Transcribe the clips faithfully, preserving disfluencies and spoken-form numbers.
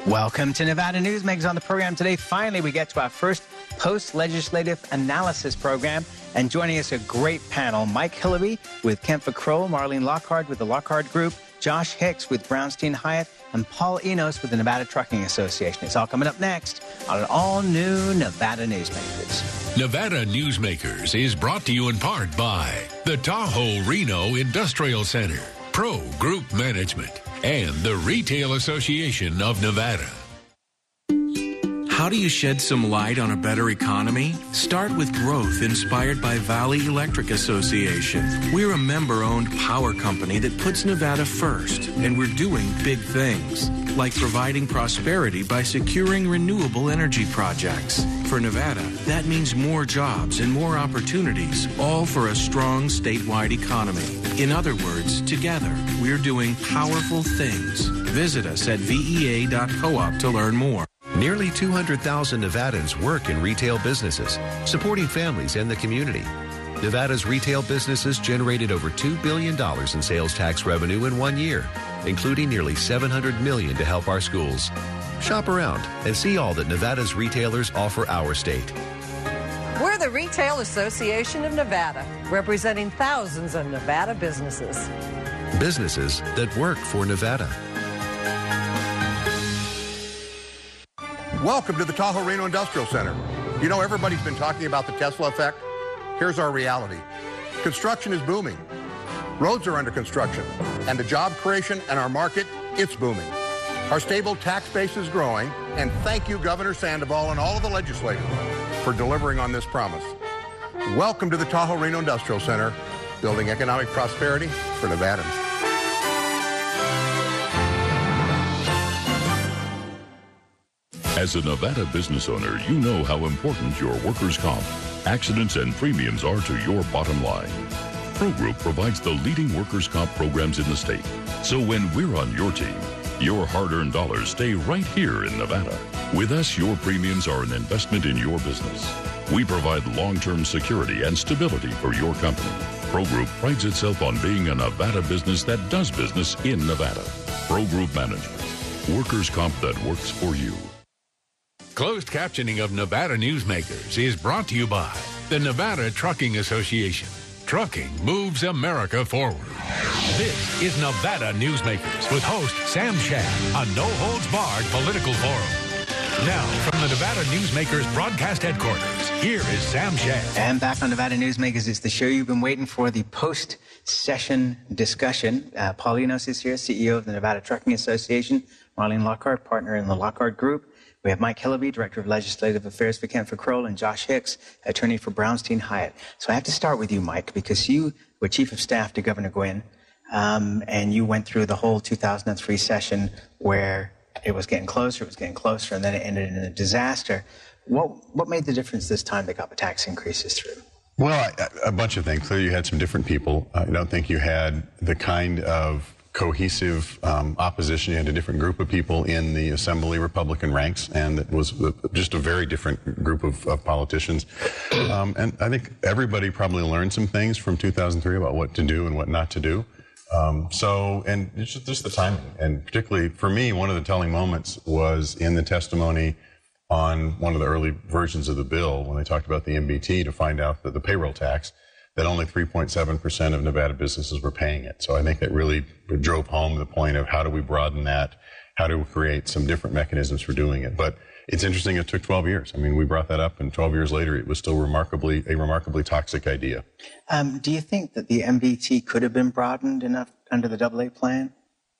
Welcome to Nevada Newsmakers. On the program today, finally, we get to our first post-legislative analysis program. And joining us, a great panel. Mike Hillary with Kent Kroll, Marlene Lockhart with the Lockhart Group, Josh Hicks with Brownstein Hyatt, and Paul Enos with the Nevada Trucking Association. It's all coming up next on an all-new Nevada Newsmakers. Nevada Newsmakers is brought to you in part by the Tahoe Reno Industrial Center, Pro Group Management, and the Retail Association of Nevada. How do you shed some light on a better economy? Start with growth inspired by Valley Electric Association. We're a member-owned power company that puts Nevada first, and we're doing big things, like providing prosperity by securing renewable energy projects. For Nevada, that means more jobs and more opportunities, all for a strong statewide economy. In other words, together, we're doing powerful things. Visit us at V E A dot coop to learn more. Nearly two hundred thousand Nevadans work in retail businesses, supporting families and the community. Nevada's retail businesses generated over two billion dollars in sales tax revenue in one year, including nearly seven hundred million dollars to help our schools. Shop around and see all that Nevada's retailers offer our state. We're the Retail Association of Nevada, representing thousands of Nevada businesses. Businesses that work for Nevada. Welcome to the Tahoe Reno Industrial Center. You know, everybody's been talking about the Tesla effect. Here's our reality. Construction is booming. Roads are under construction. And the job creation and our market, it's booming. Our stable tax base is growing. And thank you, Governor Sandoval and all of the legislators for delivering on this promise. Welcome to the Tahoe Reno Industrial Center, building economic prosperity for Nevadans. As a Nevada business owner, you know how important your workers' comp, accidents, and premiums are to your bottom line. ProGroup provides the leading workers' comp programs in the state. So when we're on your team, your hard-earned dollars stay right here in Nevada. With us, your premiums are an investment in your business. We provide long-term security and stability for your company. ProGroup prides itself on being a Nevada business that does business in Nevada. ProGroup Management. Workers' comp that works for you. Closed captioning of Nevada Newsmakers is brought to you by the Nevada Trucking Association. Trucking moves America forward. This is Nevada Newsmakers with host Sam Shad, a no-holds-barred political forum. Now, from the Nevada Newsmakers broadcast headquarters, here is Sam Shad. And back on Nevada Newsmakers, it's the show you've been waiting for, the post-session discussion. Uh, Paul Enos is here, C E O of the Nevada Trucking Association. Marlene Lockhart, partner in the Lockhart Group. We have Mike Hillary, Director of Legislative Affairs for Kent Kroll, and Josh Hicks, attorney for Brownstein Hyatt. So I have to start with you, Mike, because you were Chief of Staff to Governor Gwin, um, and you went through the whole two thousand three session where it was getting closer, it was getting closer, and then it ended in a disaster. What what made the difference this time that got the tax increases through? Well, a, a bunch of things. Clearly, you had some different people. I don't think you had the kind of cohesive um, opposition. You had a different group of people in the Assembly Republican ranks, and it was just a very different group of, of politicians. Um, and I think everybody probably learned some things from two thousand three about what to do and what not to do. Um, so, and it's just, just the timing. And particularly for me, one of the telling moments was in the testimony on one of the early versions of the bill when they talked about the M B T to find out that the payroll tax, that only three point seven percent of Nevada businesses were paying it. So I think that really drove home the point of how do we broaden that? How do we create some different mechanisms for doing it? But it's interesting, it took twelve years. I mean, we brought that up, and twelve years later, it was still remarkably a remarkably toxic idea. Um, do you think that the M B T could have been broadened enough under the double A plan?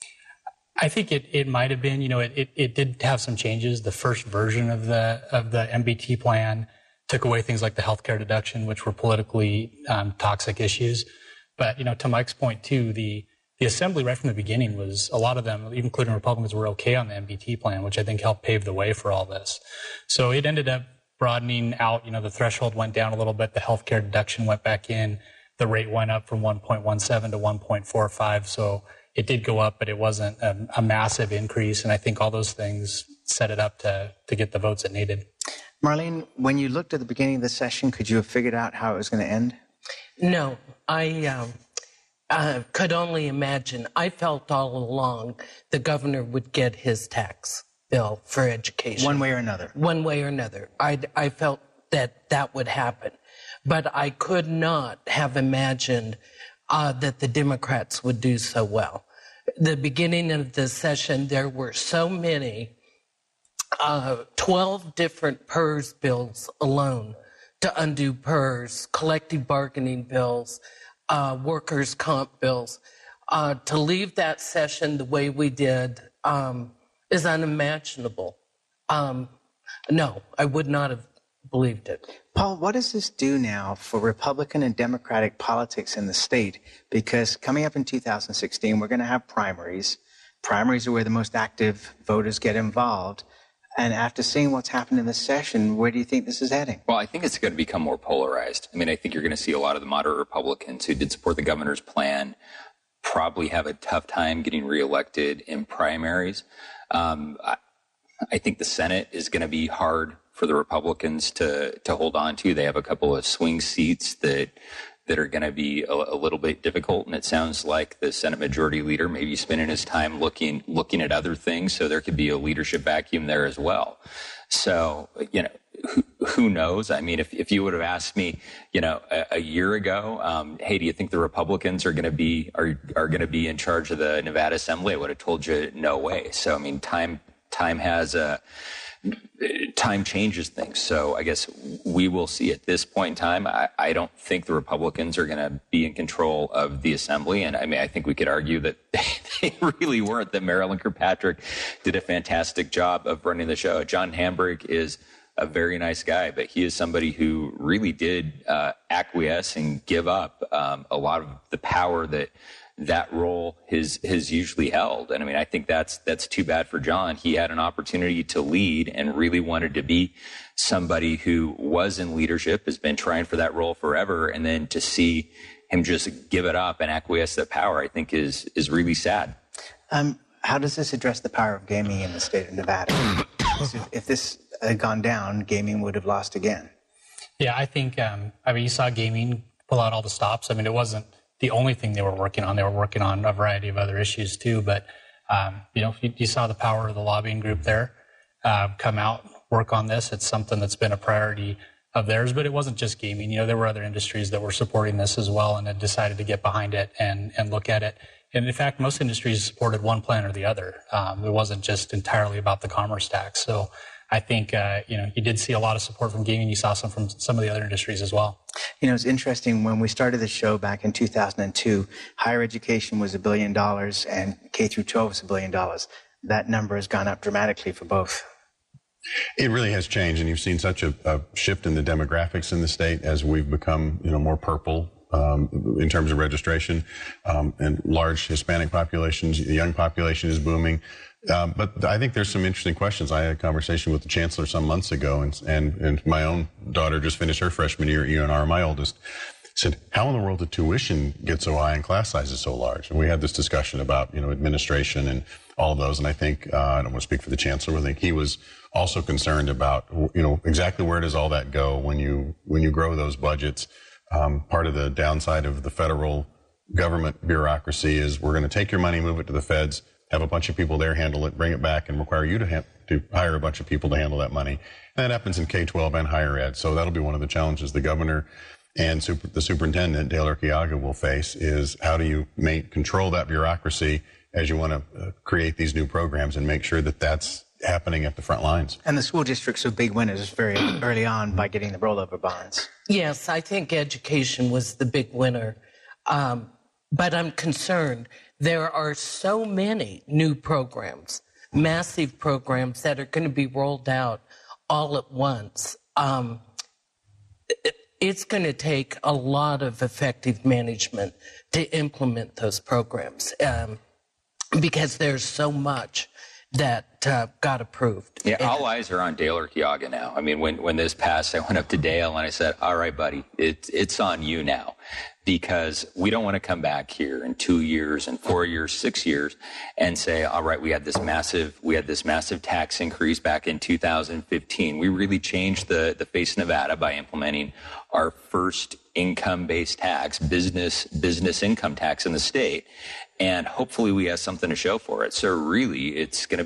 I think it, it might have been. You know, it, it, it did have some changes. The first version of the of the M B T plan took away things like the healthcare deduction, which were politically um, toxic issues. But, you know, to Mike's point, too, the, the Assembly right from the beginning was, a lot of them, even including Republicans, were okay on the M B T plan, which I think helped pave the way for all this. So it ended up broadening out. You know, the threshold went down a little bit. The healthcare deduction went back in. The rate went up from one point one seven to one point four five. So it did go up, but it wasn't a, a massive increase. And I think all those things set it up to, to get the votes it needed. Marlene, when you looked at the beginning of the session, could you have figured out how it was going to end? No, I um, uh, could only imagine. I felt all along the governor would get his tax. bill for education. One way or another. One way or another. I, I felt that that would happen. But I could not have imagined uh, that the Democrats would do so well. The beginning of the session, there were so many, uh, twelve different P E R S bills alone to undo P E R S, collective bargaining bills, uh, workers' comp bills. Uh, to leave that session the way we did um, is unimaginable. Um, no, I would not have believed it. Paul, what does this do now for Republican and Democratic politics in the state? Because coming up in two thousand sixteen, we're going to have primaries. Primaries are where the most active voters get involved. And after seeing what's happened in this session, where do you think this is heading? Well, I think it's going to become more polarized. I mean, I think you're going to see a lot of the moderate Republicans who did support the governor's plan probably have a tough time getting reelected in primaries. Um, I, I think the Senate is going to be hard for the Republicans to to hold on to. They have a couple of swing seats that that are going to be a, a little bit difficult, and it sounds like the Senate Majority Leader may be spending his time looking looking at other things, so there could be a leadership vacuum there as well. So, you know, who, who knows? I mean, if, if you would have asked me, you know, a, a year ago, um, hey, do you think the Republicans are going to be are are going to be in charge of the Nevada Assembly? I would have told you no way. So, I mean, time time has a time changes things. So I guess we will see at this point in time. I, I don't think the Republicans are going to be in control of the assembly. And I mean, I think we could argue that they really weren't, that Marilyn Kirkpatrick did a fantastic job of running the show. John Hamburg is a very nice guy, but he is somebody who really did uh, acquiesce and give up um, a lot of the power that that role has has usually held. And I mean, I think that's that's too bad for John. He had an opportunity to lead and really wanted to be somebody who was in leadership, has been trying for that role forever, and then to see him just give it up and acquiesce that power, I think is is really sad. Um, how does this address the power of gaming in the state of Nevada? if, if this had gone down, gaming would have lost again. Yeah, I think, um, I mean, you saw gaming pull out all the stops. I mean, it wasn't the only thing they were working on. They were working on a variety of other issues too. But, um, you know, you, you saw the power of the lobbying group there uh, come out, work on this. It's something that's been a priority of theirs, but it wasn't just gaming. You know, there were other industries that were supporting this as well and had decided to get behind it and, and look at it. And in fact, most industries supported one plan or the other. Um, it wasn't just entirely about the commerce tax. So I think, uh, you know, you did see a lot of support from gaming. You saw some from some of the other industries as well. You know, it's interesting. When we started the show back in two thousand two, higher education was a billion dollars and K through twelve was a billion dollars. That number has gone up dramatically for both. It really has changed, and you've seen such a, a shift in the demographics in the state as we've become, you know, more purple um, in terms of registration, um, and large Hispanic populations. The young population is booming. Um, but I think there's some interesting questions. I had a conversation with the chancellor some months ago, and, and, and my own daughter just finished her freshman year at U N R, my oldest, said, how in the world did tuition get so high and class sizes so large? And we had this discussion about, you know, administration and all of those. And I think, uh, I don't want to speak for the chancellor, but I think he was also concerned about, you know, exactly where does all that go when you, when you grow those budgets. Um, part of the downside of the federal government bureaucracy is we're going to take your money, move it to the feds, have a bunch of people there handle it, bring it back, and require you to, ha- to hire a bunch of people to handle that money. And that happens in K twelve and higher ed. So that'll be one of the challenges the governor and super, the superintendent, Dale Urquiaga, will face, is how do you make, control that bureaucracy as you want to uh, create these new programs and make sure that that's happening at the front lines. And the school districts are big winners very early on by getting the rollover bonds. Yes, I think education was the big winner. Um, but I'm concerned. There are so many new programs, massive programs that are going to be rolled out all at once. Um, it, it's going to take a lot of effective management to implement those programs um, because there's so much that uh, got approved. Yeah, and, all eyes are on Dale Urquiaga now. I mean, when, when this passed, I went up to Dale and I said, all right, buddy, it, it's on you now. Because we don't want to come back here in two years and four years, six years and say, all right, we had this massive, we had this massive tax increase back in two thousand fifteen. We really changed the, the face of Nevada by implementing our first income-based tax, business, business income tax in the state. And hopefully we have something to show for it. So really, it's going to be on the government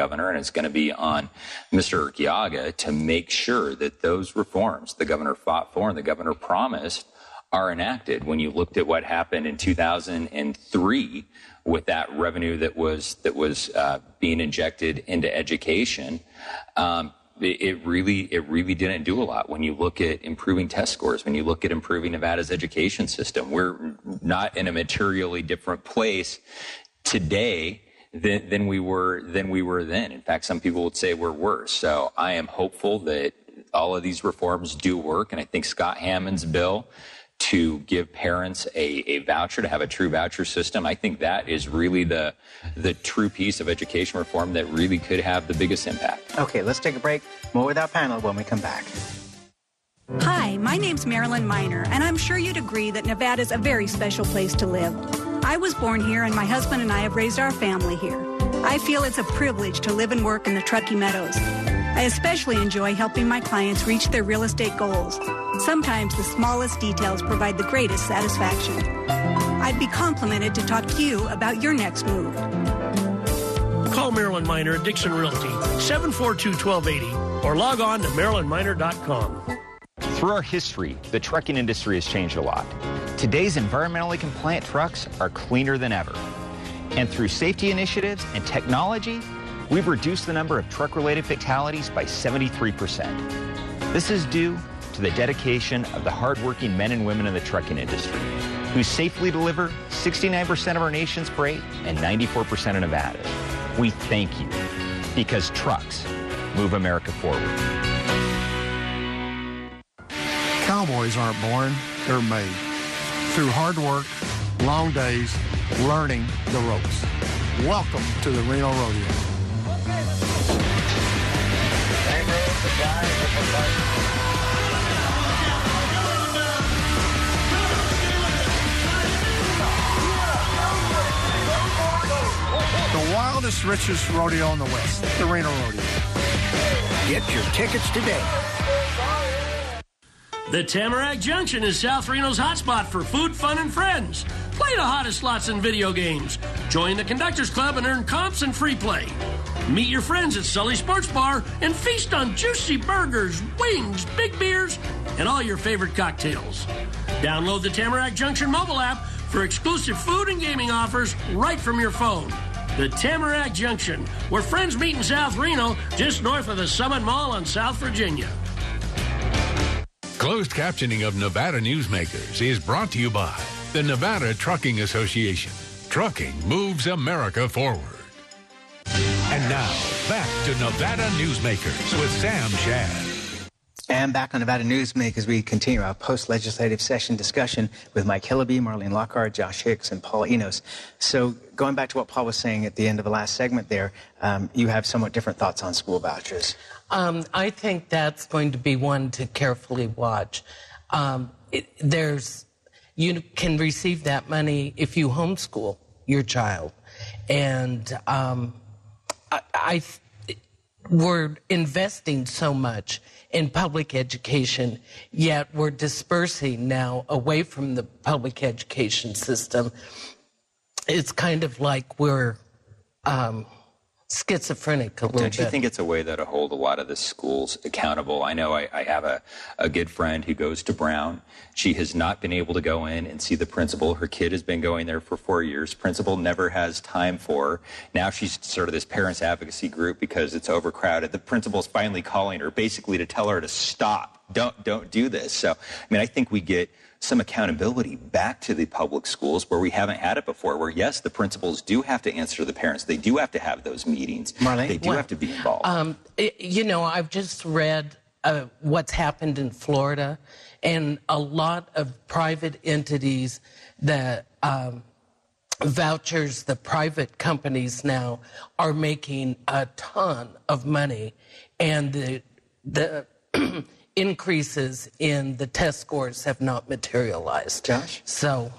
governor, and it's going to be on Mister Urquiaga to make sure that those reforms the governor fought for and the governor promised are enacted. When you looked at what happened in two thousand three with that revenue that was that was uh, being injected into education, um, it, it really it really didn't do a lot. When you look at improving test scores, when you look at improving Nevada's education system, we're not in a materially different place today than, than we were than we were then. In fact, some people would say we're worse. So I am hopeful that all of these reforms do work, and I think Scott Hammond's bill to give parents a, a voucher, to have a true voucher system, I think that is really the the true piece of education reform that really could have the biggest impact. Okay, let's take a break. More with our panel when we come back. Hi, my name's Marilyn Miner, and I'm sure you'd agree that Nevada's a very special place to live. I was born here, and my husband and I have raised our family here. I feel it's a privilege to live and work in the Truckee Meadows. I especially enjoy helping my clients reach their real estate goals. Sometimes the smallest details provide the greatest satisfaction. I'd be complimented to talk to you about your next move. Call Marilyn Miner at Dixon Realty, seven four two, one two eight zero, or log on to marilyn miner dot com. Through our history, the trucking industry has changed a lot. Today's environmentally compliant trucks are cleaner than ever. And through safety initiatives and technology, we've reduced the number of truck-related fatalities by seventy-three percent. This is due to the dedication of the hardworking men and women in the trucking industry, who safely deliver sixty-nine percent of our nation's freight and ninety-four percent of Nevada's. We thank you, because trucks move America forward. Cowboys aren't born, they're made. Through hard work, long days, learning the ropes. Welcome to the Reno Rodeo. The wildest, richest rodeo in the West, the Reno Rodeo. Get your tickets today. The Tamarack Junction is South Reno's hotspot for food, fun, and friends. Play the hottest slots and video games. Join the Conductors Club and earn comps and free play. Meet your friends at Sully Sports Bar and feast on juicy burgers, wings, big beers, and all your favorite cocktails. Download the Tamarack Junction mobile app for exclusive food and gaming offers right from your phone. The Tamarack Junction, where friends meet in South Reno, just north of the Summit Mall on South Virginia. Closed captioning of Nevada Newsmakers is brought to you by the Nevada Trucking Association. Trucking moves America forward. And now, back to Nevada Newsmakers with Sam Shad. And back on Nevada Newsmakers, we continue our post-legislative session discussion with Mike Hillaby, Marlene Lockhart, Josh Hicks, and Paul Enos. So going back to what Paul was saying at the end of the last segment there, um, you have somewhat different thoughts on school vouchers. Um, I think that's going to be one to carefully watch. Um, it, there's, you can receive that money if you homeschool your child. And um, I, I we're investing so much in public education, yet we're dispersing now away from the public education system. It's kind of like we're um, schizophrenic a little bit. Don't you think it's a way, though, to hold a lot of the schools accountable? I know I, I have a, a good friend who goes to Brown. She has not been able to go in and see the principal. Her kid has been going there for four years. Principal never has time for her. Now she's sort of this parents advocacy group because it's overcrowded. The principal's finally calling her basically to tell her to stop. Don't, don't do this. So, I mean, I think we get some accountability back to the public schools where we haven't had it before, where, yes, the principals do have to answer to the parents. They do have to have those meetings. Marlene? They do Well, have to be involved. Um, it- you know, I've just read uh, what's happened in Florida, and a lot of private entities that um, vouchers, the private companies now are making a ton of money, and the the increases in the test scores have not materialized. Josh? So,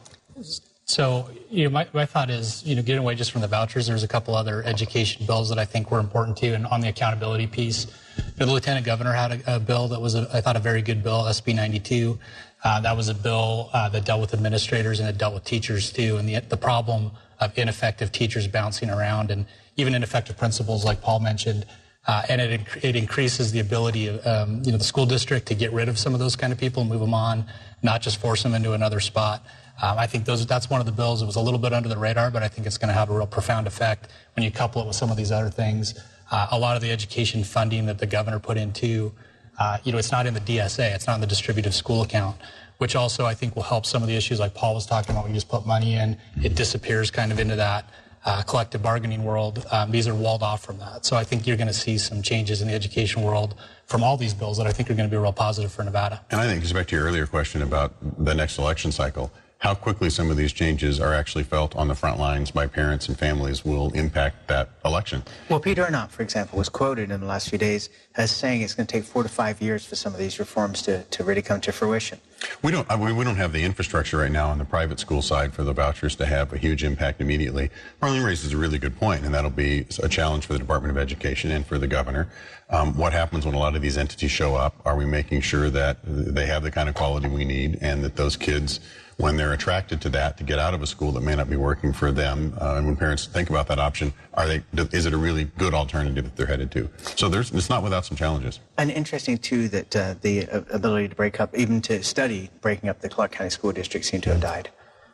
So, you know, my, my thought is, you know, getting away just from the vouchers, there's a couple other education bills that I think were important too, and on the accountability piece, you know, the lieutenant governor had a, a bill that was, a, I thought, a very good bill, S B ninety-two. Uh, that was a bill uh, that dealt with administrators and it dealt with teachers too, and the, the problem of ineffective teachers bouncing around. And even ineffective principals like Paul mentioned. Uh, and it, it increases the ability of um, you know, the school district to get rid of some of those kind of people and move them on, not just force them into another spot. Um, I think those, that's one of the bills. It was a little bit under the radar, but I think it's going to have a real profound effect when you couple it with some of these other things. Uh, a lot of the education funding that the governor put into, uh, you know, it's not in the D S A. It's not in the distributive school account, which also I think will help some of the issues like Paul was talking about. We just put money in, it disappears kind of into that Uh, collective bargaining world. Um, these are walled off from that. So I think you're going to see some changes in the education world from all these bills that I think are going to be real positive for Nevada. And I think, just back to your earlier question about the next election cycle, how quickly some of these changes are actually felt on the front lines by parents and families will impact that election. Well, Pete Arnott, for example, was quoted in the last few days as saying it's going to take four to five years for some of these reforms to, to really come to fruition. We don't, we don't have the infrastructure right now on the private school side for the vouchers to have a huge impact immediately. Marlene raises a really good point, and that'll be a challenge for the Department of Education and for the governor. Um, what happens when a lot of these entities show up? Are we making sure that they have the kind of quality we need, and that those kids, when they're attracted to that, to get out of a school that may not be working for them, uh, and when parents think about that option, are they, is it a really good alternative that they're headed to? So there's, it's not without some challenges. And interesting, too, that uh, the ability to break up, even to study breaking up the Clark County School District seemed to have died.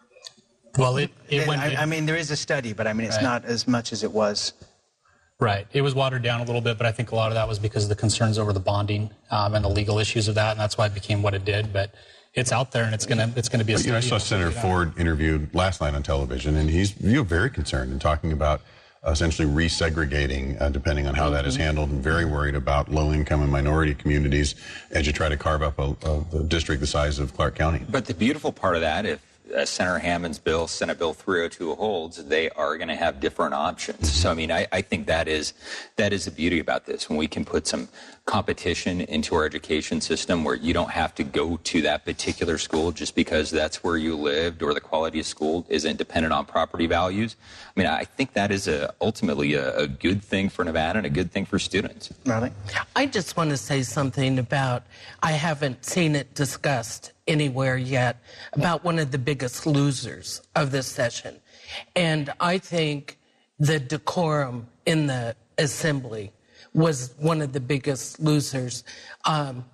Well, it, it went... I, I mean, there is a study, but I mean, it's right. not as much as it was. Right. It was watered down a little bit, but I think a lot of that was because of the concerns over the bonding um, and the legal issues of that, and that's why it became what it did. But it's out there, and it's going to it's going to be a but, you know, I saw Senator Ford interviewed last night on television, and he's you know, very concerned and talking about essentially resegregating uh, depending on how mm-hmm. that is handled, and very worried about low-income and minority communities as you try to carve up a, a, a district the size of Clark County. But the beautiful part of that, if uh, Senator Hammond's bill, Senate Bill three oh two holds, they are going to have different options. So, I mean, I, I think that is that is the beauty about this, when we can put some competition into our education system where you don't have to go to that particular school just because that's where you lived, or the quality of school isn't dependent on property values. I mean, I think that is a, ultimately a, a good thing for Nevada and a good thing for students. Marlene? I just want to say something about, I haven't seen it discussed anywhere yet, about one of the biggest losers of this session. And I think the decorum in the assembly was one of the biggest losers. Um,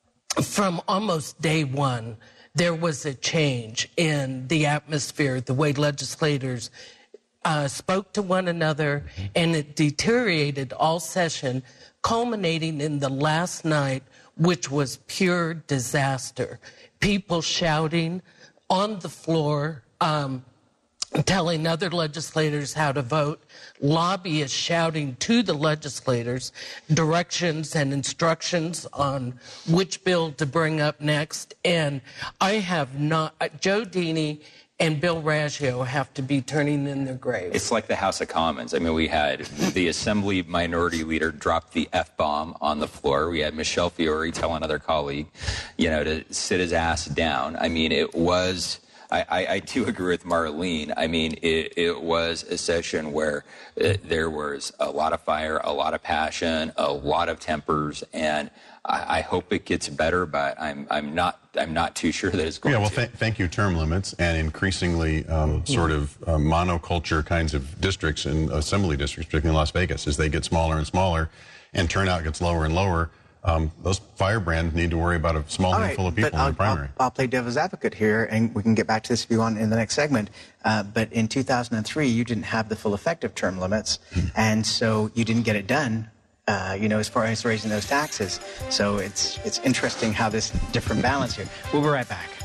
from almost day one, there was a change in the atmosphere, the way legislators uh, spoke to one another, and it deteriorated all session, culminating in the last night, which was pure disaster. People shouting on the floor, um, telling other legislators how to vote, lobbyists shouting to the legislators directions and instructions on which bill to bring up next. And I have not, Joe Dini and Bill Raggio have to be turning in their graves. It's like the House of Commons. I mean, we had the Assembly Minority Leader drop the F-bomb on the floor. We had Michelle Fiore tell another colleague, you know, to sit his ass down. I mean, it was... I, I, I do agree with Marlene. I mean, it, it was a session where it, there was a lot of fire, a lot of passion, a lot of tempers, and I, I hope it gets better. But I'm I'm not I'm not too sure that it's going yeah, well, to. Th- thank you. Term limits and increasingly um, sort of uh, monoculture kinds of districts and assembly districts, particularly in Las Vegas, as they get smaller and smaller, and turnout gets lower and lower. Um, those firebrands need to worry about a small All handful right, of people but in I'll, the primary. I'll, I'll play devil's advocate here, and we can get back to this if you want in the next segment. Uh, but in two thousand three, you didn't have the full effect of term limits, and so you didn't get it done, uh, you know, as far as raising those taxes. So it's it's interesting how this different balance here. We'll be right back.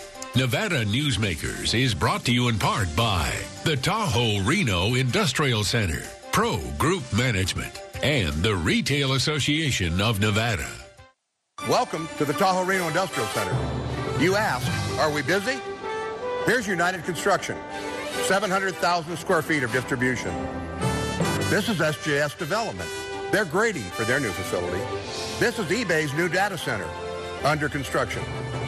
Nevada Newsmakers is brought to you in part by the Tahoe Reno Industrial Center, Pro Group Management, and the Retail Association of Nevada. Welcome to the Tahoe Reno Industrial Center. You ask, are we busy? Here's United Construction, seven hundred thousand square feet of distribution. This is S J S Development. They're grading for their new facility. This is eBay's new data center, under construction.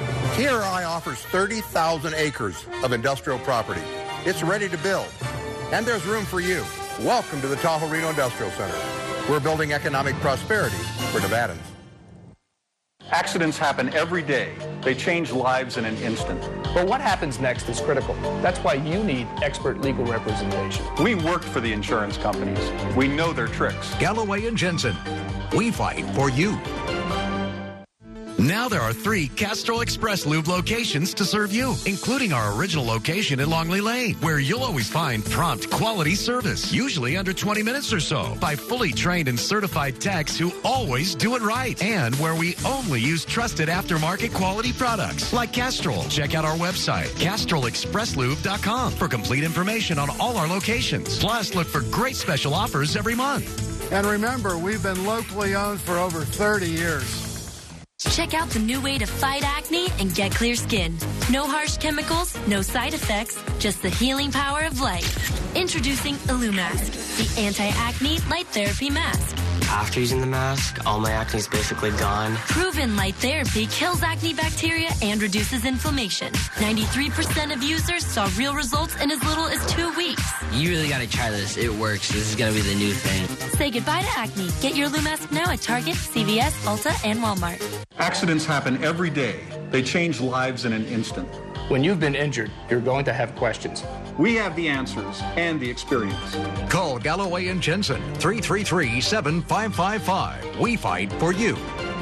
T R I offers thirty thousand acres of industrial property. It's ready to build, and there's room for you. Welcome to the Tahoe Reno Industrial Center. We're building economic prosperity for Nevadans. Accidents happen every day. They change lives in an instant. But what happens next is critical. That's why you need expert legal representation. We worked for the insurance companies. We know their tricks. Galloway and Jensen, we fight for you. Now there are three Castrol Express Lube locations to serve you, including our original location in Longley Lane, where you'll always find prompt, quality service, usually under twenty minutes or so, by fully trained and certified techs who always do it right, and where we only use trusted aftermarket quality products like Castrol. Check out our website, castrol express lube dot com, for complete information on all our locations. Plus, look for great special offers every month. And remember, we've been locally owned for over thirty years. Check out the new way to fight acne and get clear skin. No harsh chemicals, no side effects, just the healing power of light. Introducing Illumask, the anti-acne light therapy mask. After using the mask, all my acne is basically gone. Proven light therapy kills acne bacteria and reduces inflammation. ninety-three percent of users saw real results in as little as two weeks. You really gotta try this. It works. This is gonna be the new thing. Say goodbye to acne. Get your Illumask now at Target, C V S, Ulta, and Walmart. Accidents happen every day. They change lives in an instant. When you've been injured, you're going to have questions. We have the answers and the experience. Call Galloway and Jensen, three three three, seven five five five. We fight for you.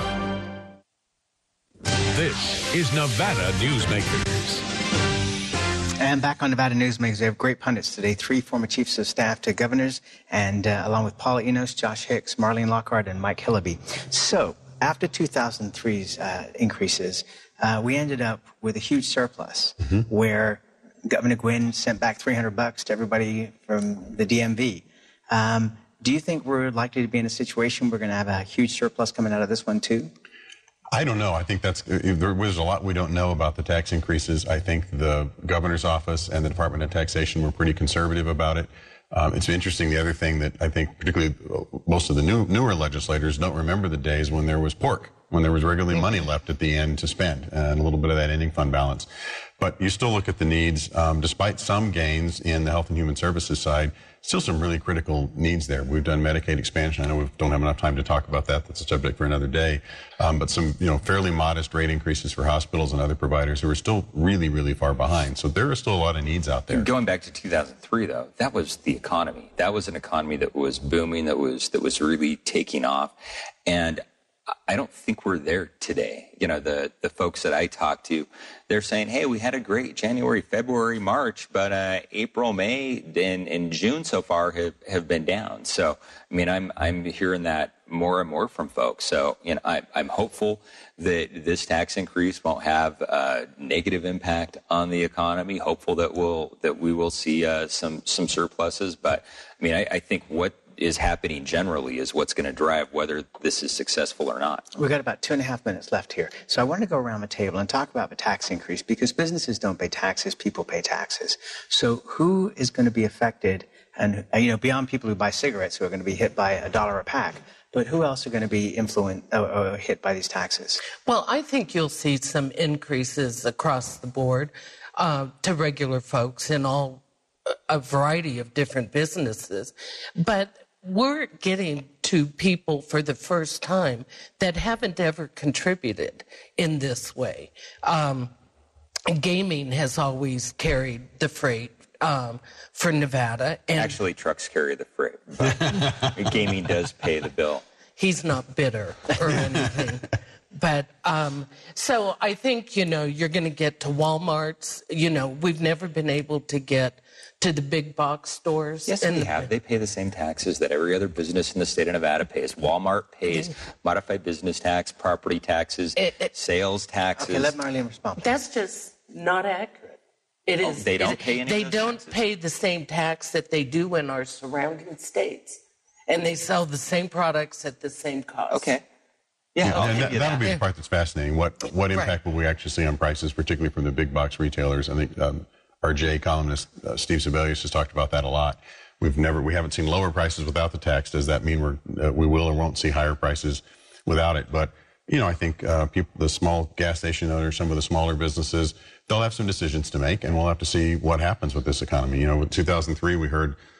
This is Nevada Newsmakers. And back on Nevada Newsmakers, we have great pundits today. Three former chiefs of staff to governors, and uh, along with Paula Enos, Josh Hicks, Marlene Lockhart, and Mike Hillaby. So after two thousand three's uh, increases, uh, we ended up with a huge surplus mm-hmm. where Governor Gwynn sent back three hundred bucks to everybody from the D M V. Um, do you think we're likely to be in a situation where we're going to have a huge surplus coming out of this one too? I don't know. I think that's, there's a lot we don't know about the tax increases. I think the governor's office and the Department of Taxation were pretty conservative about it. Um, it's interesting. The other thing that I think particularly most of the new, newer legislators don't remember the days when there was pork, when there was regularly money left at the end to spend, and a little bit of that ending fund balance. But you still look at the needs, um, despite some gains in the Health and Human Services side, still some really critical needs there. We've done Medicaid expansion. I know we don't have enough time to talk about that. That's a subject for another day. Um, but some, you know, fairly modest rate increases for hospitals and other providers who are still really, really far behind. So there are still a lot of needs out there. Going back to two thousand three, though, that was the economy. That was an economy that was booming, that was that was really taking off. And I don't think we're there today. You know, the, the folks that I talk to, they're saying, hey, we had a great January, February, March, but uh, April, May, and, and June so far have, have been down. So, I mean, I'm I'm hearing that more and more from folks. So, you know, I, I'm hopeful that this tax increase won't have a negative impact on the economy. Hopeful that we'll that we will see uh, some some surpluses. But I mean, I, I think what is happening generally is what's going to drive whether this is successful or not. We've got about two and a half minutes left here. So I want to go around the table and talk about the tax increase, because businesses don't pay taxes, people pay taxes. So who is going to be affected? And, you know, beyond people who buy cigarettes who are going to be hit by a dollar a pack, but who else are going to be influenced or, or hit by these taxes? Well, I think you'll see some increases across the board uh, to regular folks in all a variety of different businesses. But we're getting to people for the first time that haven't ever contributed in this way. Um, gaming has always carried the freight um, for Nevada. And actually, trucks carry the freight, but gaming does pay the bill. He's not bitter or anything. But um, so I think, you know, you're going to get to Walmart's. You know, we've never been able to get to the big box stores. Yes, and we have. They pay the same taxes that every other business in the state of Nevada pays. Walmart pays yeah. modified business tax, property taxes, it, it, sales taxes. Okay, let Marlene respond. That's just not accurate. It is. Oh, they don't it, pay any They of those don't taxes? pay the same tax that they do in our surrounding states. And they sell the same products at the same cost. Okay. Yeah, Yeah, and that, that'll that. be the part that's fascinating. What what impact Right. will we actually see on prices, particularly from the big box retailers? I think um, our J columnist uh, Steve Sebelius has talked about that a lot. We've never we haven't seen lower prices without the tax. Does that mean we're uh, we will or won't see higher prices without it? But you know, I think uh, people, the small gas station owners, some of the smaller businesses, they'll have some decisions to make, and we'll have to see what happens with this economy. You know, with two thousand three, we heard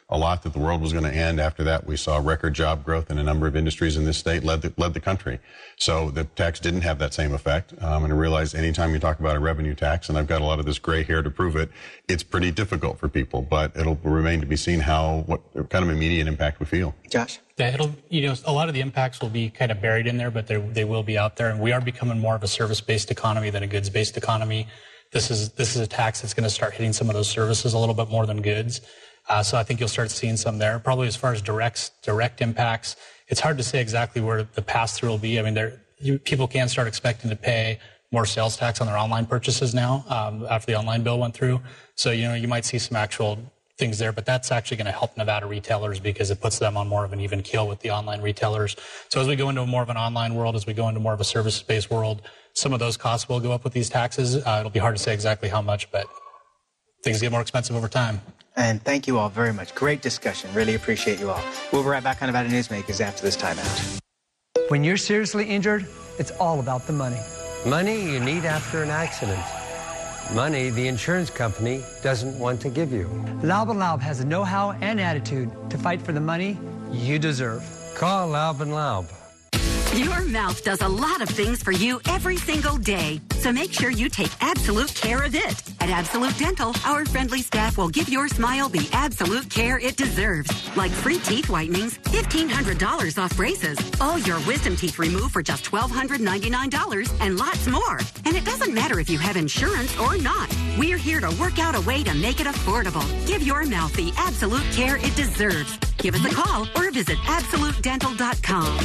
a lot that the world was going to end. After that, we saw record job growth in a number of industries in this state, led the, led the country. So the tax didn't have that same effect. Um, and I realize anytime you talk about a revenue tax, and I've got a lot of this gray hair to prove it, it's pretty difficult for people. But it'll remain to be seen how, what kind of immediate impact we feel. Josh? Yeah, it'll, you know, a lot of the impacts will be kind of buried in there, but they will be out there. And we are becoming more of a service-based economy than a goods-based economy. This is, this is a tax that's going to start hitting some of those services a little bit more than goods. Uh, so I think you'll start seeing some there. Probably as far as direct, direct impacts, it's hard to say exactly where the pass-through will be. I mean, there, you, people can start expecting to pay more sales tax on their online purchases now, um, after the online bill went through. So, you know, you might see some actual things there, but that's actually going to help Nevada retailers because it puts them on more of an even keel with the online retailers. So as we go into more of an online world, as we go into more of a service-based world, some of those costs will go up with these taxes. Uh, it'll be hard to say exactly how much, but things get more expensive over time. And thank you all very much. Great discussion. Really appreciate you all. We'll be right back on Nevada Newsmakers after this timeout. When you're seriously injured, it's all about the money. Money you need after an accident. Money the insurance company doesn't want to give you. Laub and Laub has the know-how and attitude to fight for the money you deserve. Call Laub and Laub. Your mouth does a lot of things for you every single day, so make sure you take absolute care of it. At Absolute Dental, our friendly staff will give your smile the absolute care it deserves, like free teeth whitenings, fifteen hundred dollars off braces, all your wisdom teeth removed for just twelve ninety-nine dollars, and lots more. And it doesn't matter if you have insurance or not. We're here to work out a way to make it affordable. Give your mouth the absolute care it deserves. Give us a call or visit absolute dental dot com.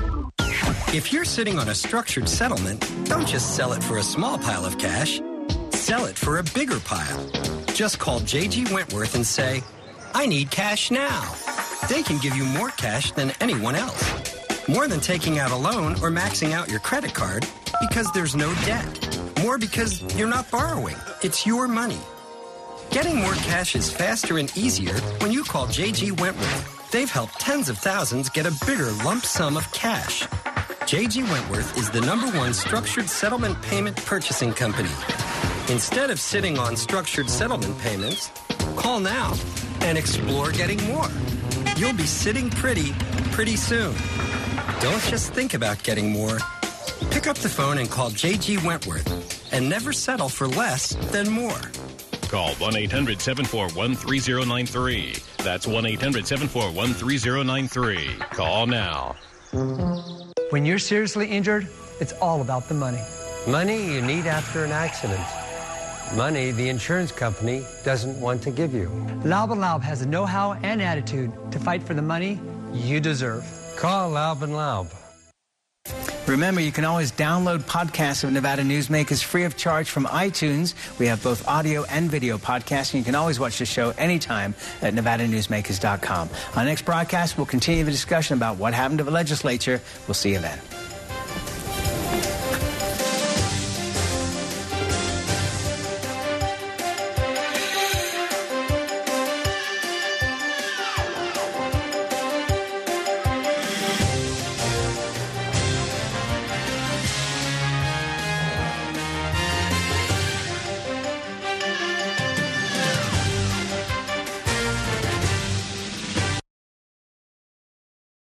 If you're sitting on a structured settlement, don't just sell it for a small pile of cash. Sell it for a bigger pile. Just call J G Wentworth and say, I need cash now. They can give you more cash than anyone else. More than taking out a loan or maxing out your credit card because there's no debt. More because you're not borrowing. It's your money. Getting more cash is faster and easier when you call J G Wentworth. They've helped tens of thousands get a bigger lump sum of cash. J G Wentworth is the number one structured settlement payment purchasing company. Instead of sitting on structured settlement payments, call now and explore getting more. You'll be sitting pretty, pretty soon. Don't just think about getting more. Pick up the phone and call J G Wentworth and never settle for less than more. Call one eight hundred seven four one three zero nine three. That's one eight hundred seven four one three zero nine three. Call now. When you're seriously injured, it's all about the money. Money you need after an accident. Money the insurance company doesn't want to give you. Laub and Laub has the know-how and attitude to fight for the money you deserve. Call Laub and Laub. Remember, you can always download podcasts of Nevada Newsmakers free of charge from iTunes. We have both audio and video podcasts, and you can always watch the show anytime at nevada newsmakers dot com. On our next broadcast, we'll continue the discussion about what happened to the legislature. We'll see you then.